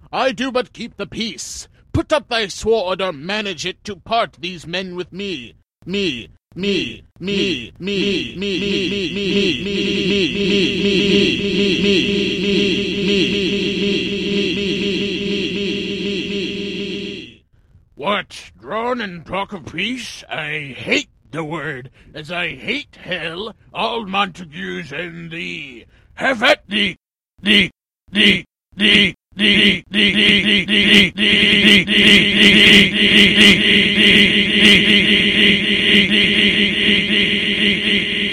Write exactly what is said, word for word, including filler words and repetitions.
I do but keep the peace. Put up thy sword, or manage it to part these men with me. Me, me, me, me, me, me, me, me, me, me, me, me. What? Drawn and talk of peace? I hate the word, as I hate hell, all Montagues and thee. Have at thee, thee, thee, thee, thee, thee, thee, thee, thee, thee, thee,